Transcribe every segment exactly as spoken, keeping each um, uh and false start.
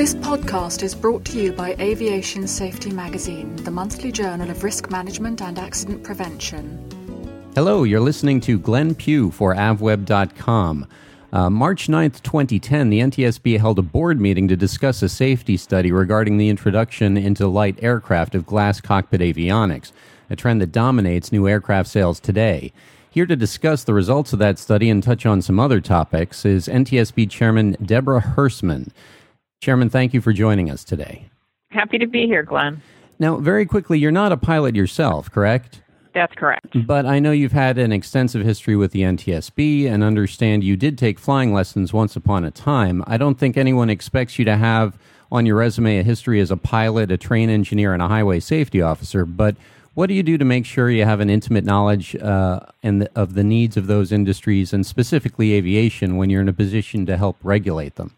This podcast is brought to you by Aviation Safety Magazine, the monthly journal of risk management and accident prevention. Hello, you're listening to Glenn Pugh for avweb dot com. Uh, March ninth, twenty ten, the N T S B held a board meeting to discuss a safety study regarding the introduction into light aircraft of glass cockpit avionics, a trend that dominates new aircraft sales today. Here to discuss the results of that study and touch on some other topics is N T S B Chairman Deborah Hersman. Chairman, thank you for joining us today. Happy to be here, Glenn. Now, very quickly, you're not a pilot yourself, correct? That's correct. But I know you've had an extensive history with the N T S B and understand you did take flying lessons once upon a time. I don't think anyone expects you to have on your resume a history as a pilot, a train engineer, and a highway safety officer, but what do you do to make sure you have an intimate knowledge uh, and the, of the needs of those industries, and specifically aviation, when you're in a position to help regulate them?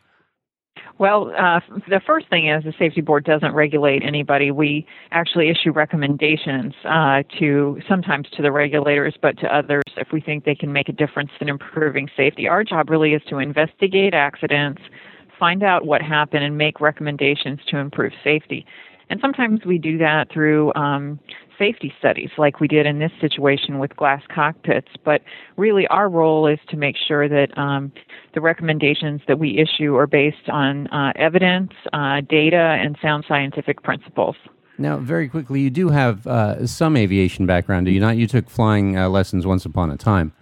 Well, uh, the first thing is the safety board doesn't regulate anybody. We actually issue recommendations uh, to sometimes to the regulators, but to others if we think they can make a difference in improving safety. Our job really is to investigate accidents, find out what happened, and make recommendations to improve safety. And sometimes we do that through um, safety studies like we did in this situation with glass cockpits. But really our role is to make sure that um, the recommendations that we issue are based on uh, evidence, uh, data, and sound scientific principles. Now, very quickly, you do have uh, some aviation background, do you not? You took flying uh, lessons once upon a time.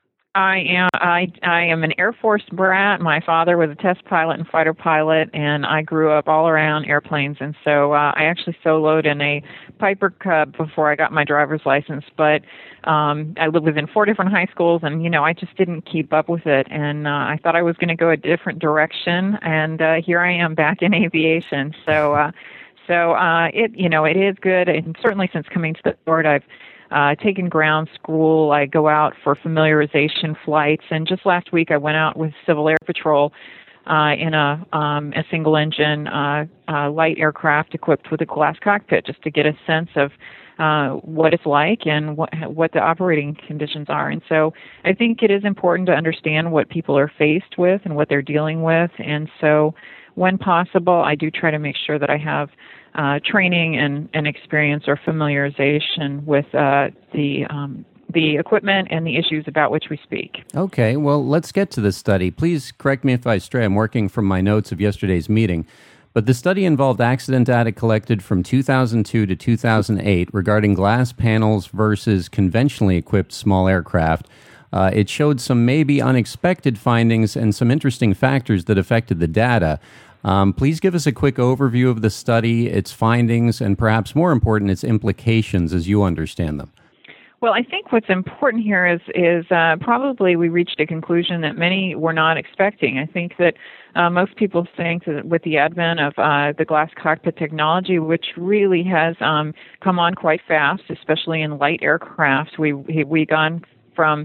I am I I am an Air Force brat. My father was a test pilot and fighter pilot, and I grew up all around airplanes. And so uh, I actually soloed in a Piper Cub before I got my driver's license. But um, I lived in four different high schools, and you know I just didn't keep up with it. And uh, I thought I was going to go a different direction, and uh, here I am back in aviation. So uh, so uh, it you know it is good, and certainly since coming to the board, I've Uh, taken ground school. I go out for familiarization flights, and just last week I went out with Civil Air Patrol uh, in a um, a single engine uh, uh, light aircraft equipped with a glass cockpit, just to get a sense of uh, what it's like and what what the operating conditions are. And so I think it is important to understand what people are faced with and what they're dealing with. And so when possible, I do try to make sure that I have Uh, training and, and experience or familiarization with uh, the um, the equipment and the issues about which we speak. Okay, well, let's get to the study. Please correct me if I stray. I'm working from my notes of yesterday's meeting. But the study involved accident data collected from two thousand two to two thousand eight regarding glass panels versus conventionally equipped small aircraft. Uh, it showed some maybe unexpected findings and some interesting factors that affected the data. Um, please give us a quick overview of the study, its findings, and perhaps more important, its implications as you understand them. Well, I think what's important here is is uh, probably we reached a conclusion that many were not expecting. I think that uh, most people think that with the advent of uh, the glass cockpit technology, which really has um, come on quite fast, especially in light aircraft, we we we gone from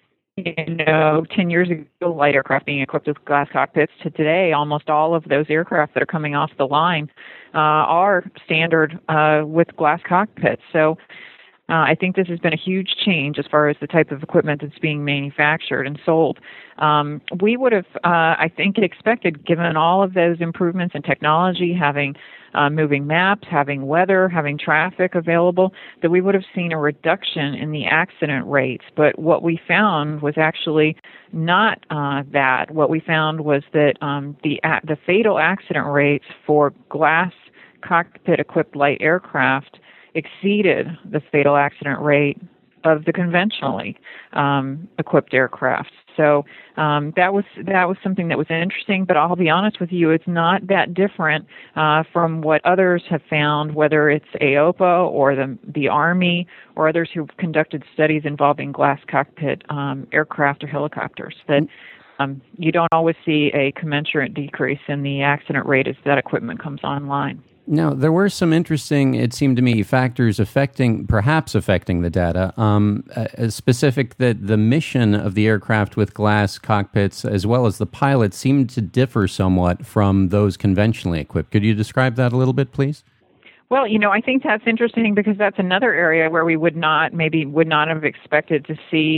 you know, ten years ago, light aircraft being equipped with glass cockpits to today, almost all of those aircraft that are coming off the line uh, are standard uh, with glass cockpits. So uh, I think this has been a huge change as far as the type of equipment that's being manufactured and sold. Um, we would have, uh, I think, expected, given all of those improvements in technology, having Uh, moving maps, having weather, having traffic available, that we would have seen a reduction in the accident rates. But what we found was actually not uh, that. What we found was that um, the uh, the fatal accident rates for glass cockpit-equipped light aircraft exceeded the fatal accident rate of the conventionally um, equipped aircraft. So um, that was that was something that was interesting, but I'll be honest with you, it's not that different uh, from what others have found, whether it's A O P A or the the Army or others who've conducted studies involving glass cockpit um, aircraft or helicopters, that um, you don't always see a commensurate decrease in the accident rate as that equipment comes online. Now, there were some interesting, it seemed to me, factors affecting, perhaps affecting the data, um, uh, specific that the mission of the aircraft with glass cockpits as well as the pilot seemed to differ somewhat from those conventionally equipped. Could you describe that a little bit, please? Well, you know, I think that's interesting because that's another area where we would not, maybe would not have expected to see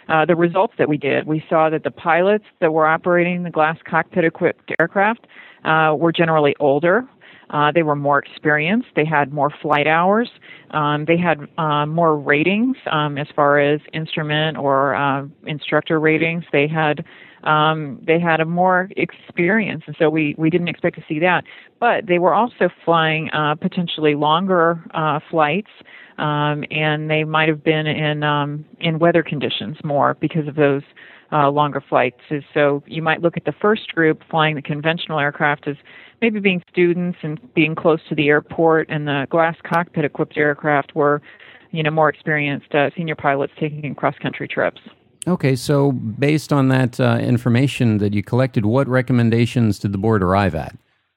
uh, the results that we did. We saw that the pilots that were operating the glass cockpit-equipped aircraft uh, were generally older. Uh, they were more experienced. They had more flight hours. Um, they had uh, more ratings um, as far as instrument or uh, instructor ratings. They had um, they had a more experience, and so we, we didn't expect to see that. But they were also flying uh, potentially longer uh, flights, um, and they might have been in um, in weather conditions more because of those uh, longer flights. So you might look at the first group flying the conventional aircraft as maybe being students and being close to the airport, and the glass cockpit-equipped aircraft were, you know, more experienced uh, senior pilots taking cross-country trips. Okay, so based on that uh, information that you collected, what recommendations did the board arrive at?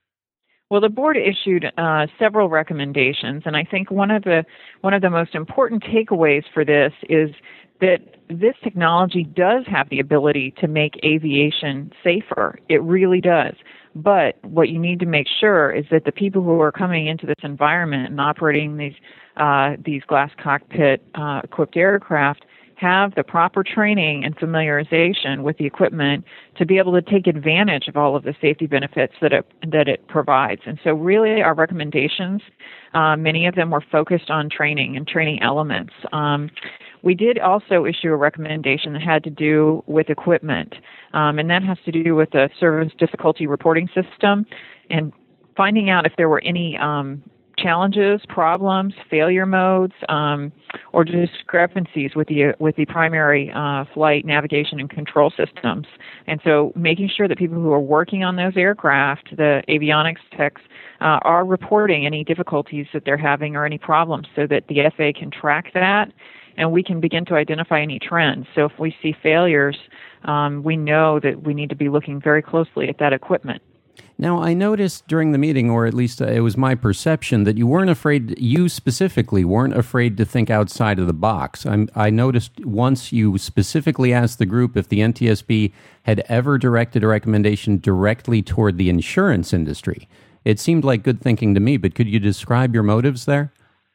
Well, the board issued uh, several recommendations, and I think one of the one of the most important takeaways for this is that this technology does have the ability to make aviation safer. It really does. But what you need to make sure is that the people who are coming into this environment and operating these uh, these glass cockpit uh, equipped aircraft have the proper training and familiarization with the equipment to be able to take advantage of all of the safety benefits that it that it provides. And so really our recommendations, uh, many of them were focused on training and training elements. Um, we did also issue a recommendation that had to do with equipment, um, and that has to do with the service difficulty reporting system and finding out if there were any um, challenges, problems, failure modes, um, or discrepancies with the with the primary uh, flight navigation and control systems. And so making sure that people who are working on those aircraft, the avionics techs, uh, are reporting any difficulties that they're having or any problems so that the F A A can track that and we can begin to identify any trends. So if we see failures, um, we know that we need to be looking very closely at that equipment. Now, I noticed during the meeting, or at least it was my perception, that you weren't afraid, you specifically weren't afraid to think outside of the box. I'm, I noticed once you specifically asked the group if the N T S B had ever directed a recommendation directly toward the insurance industry. It seemed like good thinking to me, but could you describe your motives there?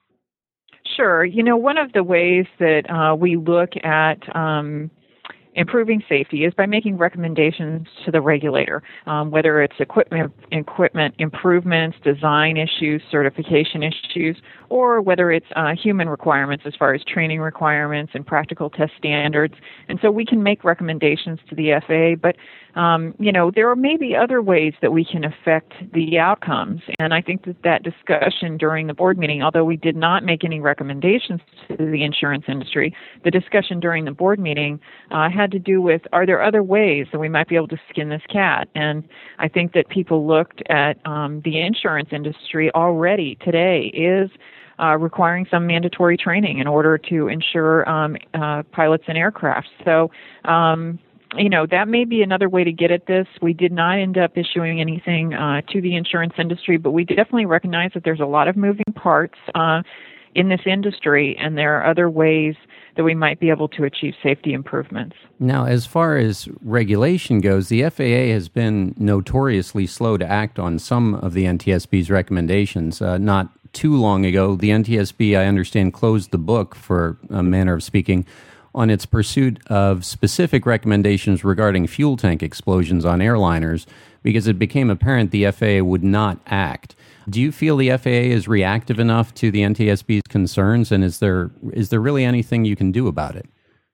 Sure. You know, one of the ways that uh, we look at um, improving safety is by making recommendations to the regulator, um, whether it's equipment equipment improvements, design issues, certification issues, or whether it's uh, human requirements as far as training requirements and practical test standards. And so we can make recommendations to the F A A, but um, you know, there are maybe other ways that we can affect the outcomes. And I think that that discussion during the board meeting, although we did not make any recommendations to the insurance industry, the discussion during the board meeting uh, had to do with, are there other ways that we might be able to skin this cat? And I think that people looked at um, the insurance industry already today is uh, requiring some mandatory training in order to ensure um, uh, pilots and aircraft. So, um, you know, that may be another way to get at this. We did not end up issuing anything uh, to the insurance industry, but we definitely recognize that there's a lot of moving parts uh, in this industry, and there are other ways that we might be able to achieve safety improvements. Now, as far as regulation goes, the F A A has been notoriously slow to act on some of the N T S B's recommendations. Uh, not too long ago, the N T S B, I understand, closed the book, for a manner of speaking, on its pursuit of specific recommendations regarding fuel tank explosions on airliners because it became apparent the F A A would not act. Do you feel the F A A is reactive enough to the N T S B's concerns, and is there is there really anything you can do about it?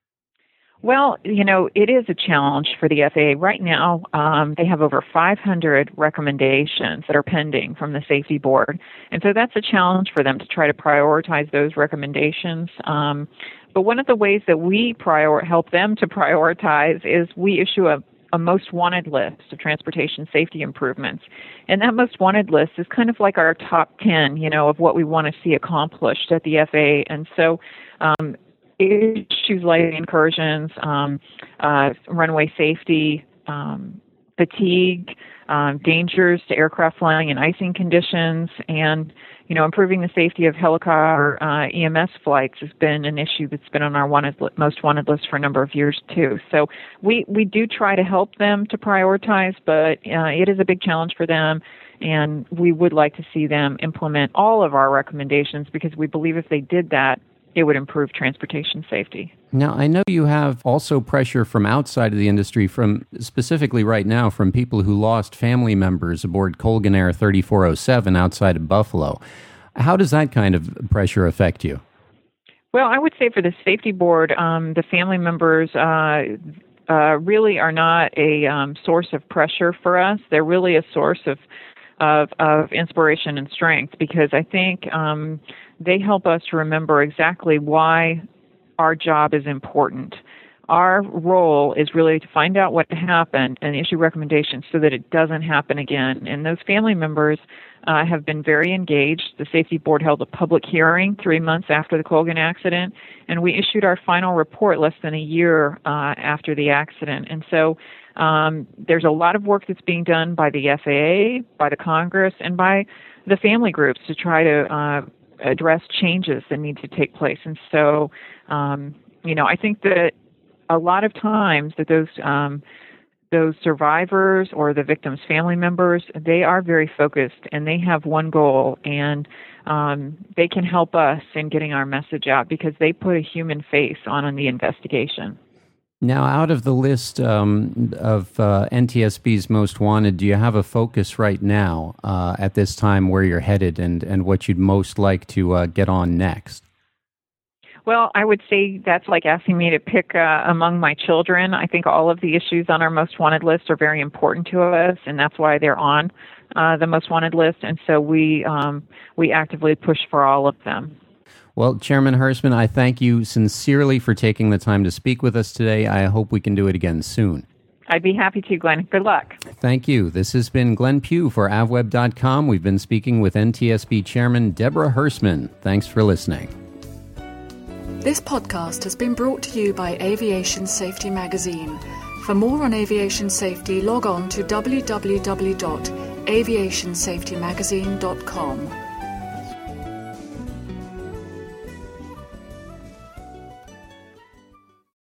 Well, you know, it is a challenge for the F A A. Right now, um, they have over five hundred recommendations that are pending from the Safety Board. And so that's a challenge for them to try to prioritize those recommendations. Um, but one of the ways that we prior- help them to prioritize is we issue a a most wanted list of transportation safety improvements. And that most wanted list is kind of like our top ten, you know, of what we want to see accomplished at the F A A. And so um, issues like incursions, um, uh, runway safety, um, fatigue, um, dangers to aircraft flying in icing conditions, and you know, improving the safety of helicopter uh, E M S flights has been an issue that's been on our wanted li- most wanted list for a number of years too. So we we do try to help them to prioritize, but uh, it is a big challenge for them, and we would like to see them implement all of our recommendations because we believe if they did that, it would improve transportation safety. Now, I know you have also pressure from outside of the industry, from specifically right now from people who lost family members aboard Colgan Air thirty-four oh seven outside of Buffalo. How does that kind of pressure affect you? Well, I would say for the safety board, um, the family members uh, uh, really are not a um, source of pressure for us. They're really a source of of, of inspiration and strength, because I think um, they help us to remember exactly why our job is important. Our role is really to find out what happened and issue recommendations so that it doesn't happen again. And those family members uh, have been very engaged. The safety board held a public hearing three months after the Colgan accident, and we issued our final report less than a year uh, after the accident. And so um, there's a lot of work that's being done by the F A A, by the Congress, and by the family groups to try to uh, address changes that need to take place. And so, um, you know, I think that a lot of times that those um, those survivors or the victims' family members, they are very focused and they have one goal, and um, they can help us in getting our message out because they put a human face on, on the investigation. Now, out of the list um, of uh, N T S B's most wanted, do you have a focus right now uh, at this time where you're headed and, and what you'd most like to uh, get on next? Well, I would say that's like asking me to pick uh, among my children. I think all of the issues on our most wanted list are very important to us, and that's why they're on uh, the most wanted list. And so we um, we actively push for all of them. Well, Chairman Hersman, I thank you sincerely for taking the time to speak with us today. I hope we can do it again soon. I'd be happy to, Glenn. Good luck. Thank you. This has been Glenn Pugh for avweb dot com. We've been speaking with N T S B Chairman Deborah Hersman. Thanks for listening. This podcast has been brought to you by Aviation Safety Magazine. For more on aviation safety, log on to w w w dot aviation safety magazine dot com.